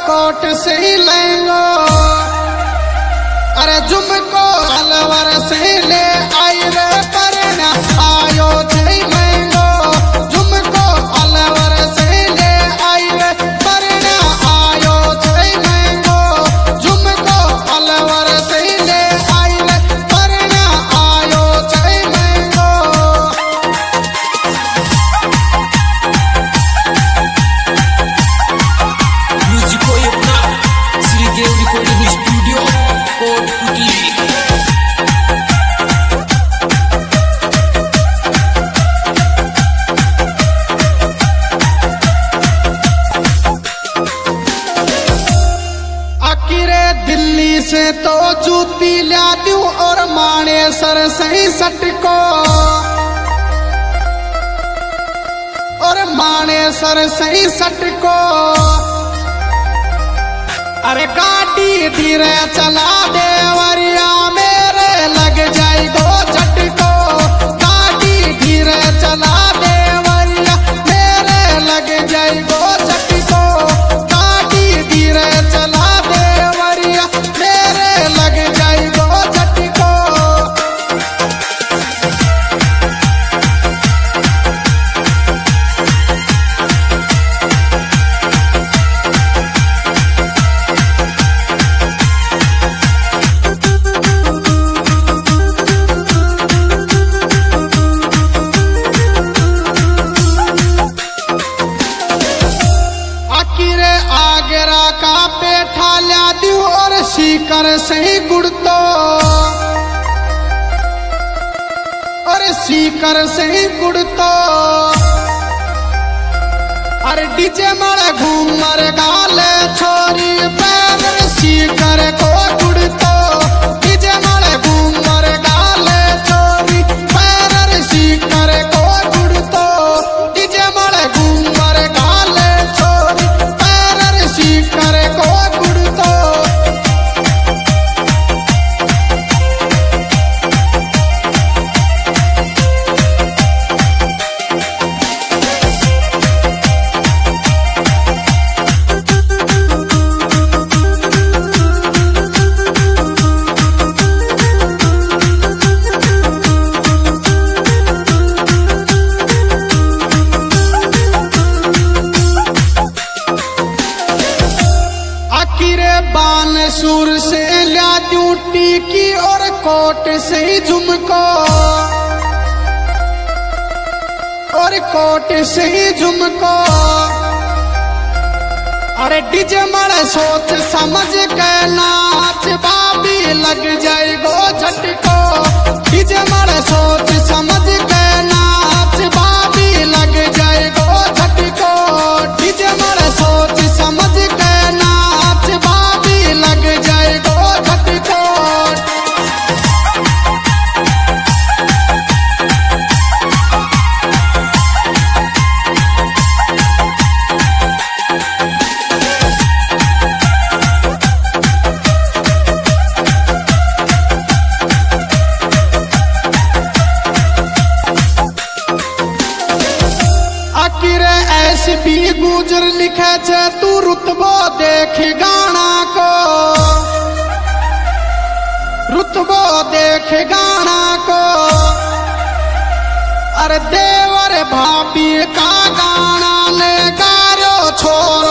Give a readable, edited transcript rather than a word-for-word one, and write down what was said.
कोट से ही लेंगो। अरे झुमको अलवर से ले आई रे पर न आयो जय लेंगो। झुमको अलवर से ले आई रे पर न आयो जय लेंगो। झुमको अलवर से ले आई रे पर न आयो जय लेंगो। म्यूजिक को अपना श्री देव रिकॉर्डिंग स्टूडियो कोटपुतली। आखिरे दिल्ली से तो जूती ला दूं और मानेसर से सटको। और मानेसर से सटको। अरे गाड़ी धीरे चला दे वरिया मेरे लग जाएगो झटको। गाड़ी धीरे चला दे वरिया मेरे लग जाएगो झटको। गाड़ी धीरे चला दे वरिया मेरे लग जाएगो झटको। आखिरे आगरा का पेठा ला दूं और सीकर से गुड़तो। और सीकर से गुड़तो। अरे डीजे मर घूमर गाले छोरी पैर सीकर को गुड़तो। डीजे मर घूमर गाले छोरी पैर सीकर को गुड़तो। डीजे मर घूमर गाले छोरी पैर सीकर को गुड़तो। आखिरे बानसूर से ला दूं टीकी और कोट से झुमको। और कोट से झुमको। अरे डीजे मर सोच समझ के नाच बाबी लग जाएगो झटको। डीजे मर सोच समझ के नाच बाबी लग जाएगो झटको। डीजे मर सोच समझ के नाच बाबी लग जाएगो झटको। आखिरे ऐसी भी गुजर लिखे छे तू रुतबो देख गाना को। रुतबो देख गाना को। अरे देवर भाभी का गाना ने गारो छोर